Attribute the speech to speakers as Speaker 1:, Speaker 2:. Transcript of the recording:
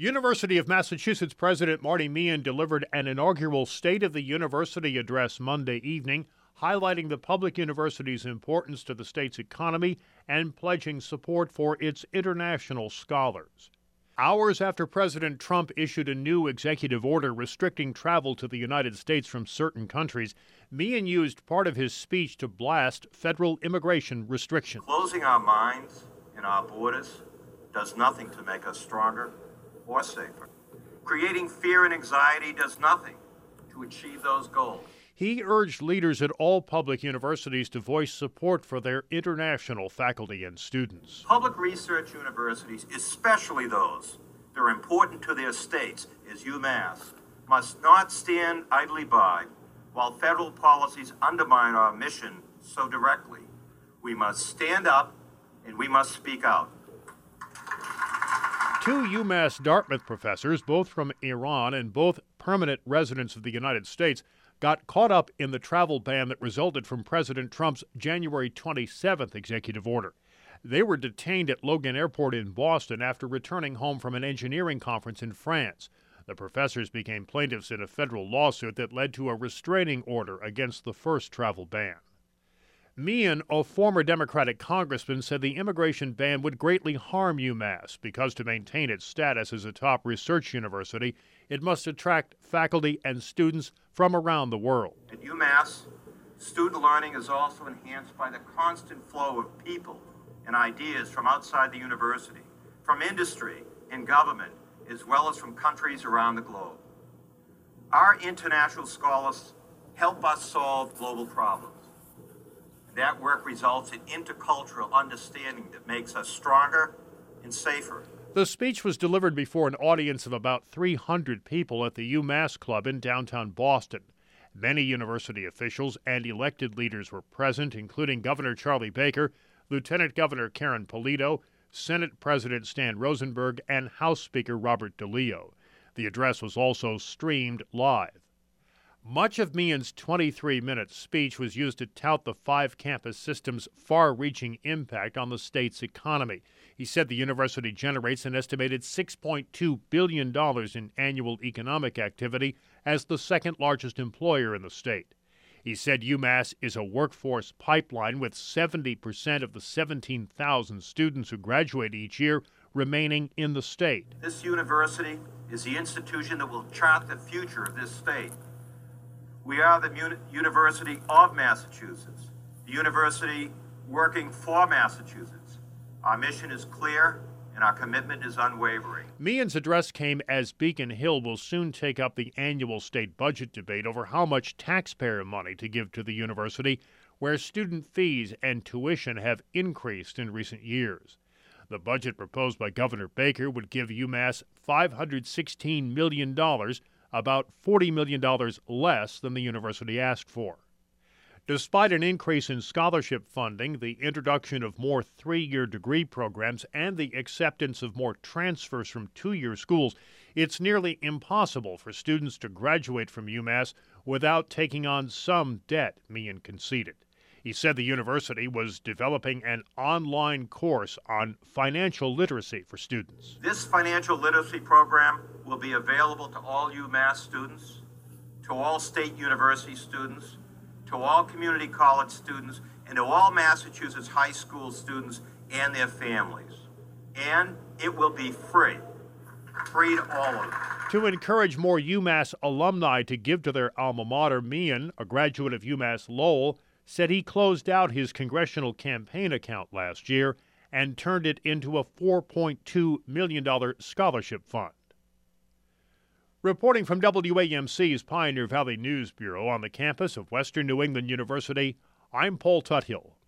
Speaker 1: University of Massachusetts President Marty Meehan delivered an inaugural State of the University address Monday evening, highlighting the public university's importance to the state's economy and pledging support for its international scholars. Hours after President Trump issued a new executive order restricting travel to the United States from certain countries, Meehan used part of his speech to blast federal immigration restrictions.
Speaker 2: Closing our minds and our borders does nothing to make us stronger or safer. Creating fear and anxiety does nothing to achieve those goals.
Speaker 1: He urged leaders at all public universities to voice support for their international faculty and students.
Speaker 2: Public research universities, especially those that are important to their states, as UMass, must not stand idly by while federal policies undermine our mission so directly. We must stand up and we must speak out.
Speaker 1: Two UMass Dartmouth professors, both from Iran and both permanent residents of the United States, got caught up in the travel ban that resulted from President Trump's January 27th executive order. They were detained at Logan Airport in Boston after returning home from an engineering conference in France. The professors became plaintiffs in a federal lawsuit that led to a restraining order against the first travel ban. Meehan, a former Democratic congressman, said the immigration ban would greatly harm UMass because to maintain its status as a top research university, it must attract faculty and students from around the world.
Speaker 2: At UMass, student learning is also enhanced by the constant flow of people and ideas from outside the university, from industry and government, as well as from countries around the globe. Our international scholars help us solve global problems. That work results in intercultural understanding that makes us stronger and safer.
Speaker 1: The speech was delivered before an audience of about 300 people at the UMass Club in downtown Boston. Many university officials and elected leaders were present, including Governor Charlie Baker, Lieutenant Governor Karen Polito, Senate President Stan Rosenberg, and House Speaker Robert DeLeo. The address was also streamed live. Much of Meehan's 23-minute speech was used to tout the five-campus system's far-reaching impact on the state's economy. He said the university generates an estimated $6.2 billion in annual economic activity as the second-largest employer in the state. He said UMass is a workforce pipeline with 70% of the 17,000 students who graduate each year remaining in the state.
Speaker 2: This university is the institution that will chart the future of this state. We are the University of Massachusetts, the university working for Massachusetts. Our mission is clear and our commitment is unwavering.
Speaker 1: Meehan's address came as Beacon Hill will soon take up the annual state budget debate over how much taxpayer money to give to the university, where student fees and tuition have increased in recent years. The budget proposed by Governor Baker would give UMass $516 million, about $40 million less than the university asked for. Despite an increase in scholarship funding, the introduction of more three-year degree programs, and the acceptance of more transfers from two-year schools, it's nearly impossible for students to graduate from UMass without taking on some debt, Meehan conceded. He said the university was developing an online course on financial literacy for students.
Speaker 2: This financial literacy program will be available to all UMass students, to all state university students, to all community college students, and to all Massachusetts high school students and their families. And it will be free to all of them.
Speaker 1: To encourage more UMass alumni to give to their alma mater, Meehan, a graduate of UMass Lowell, said he closed out his congressional campaign account last year and turned it into a $4.2 million scholarship fund. Reporting from WAMC's Pioneer Valley News Bureau on the campus of Western New England University, I'm Paul Tuthill.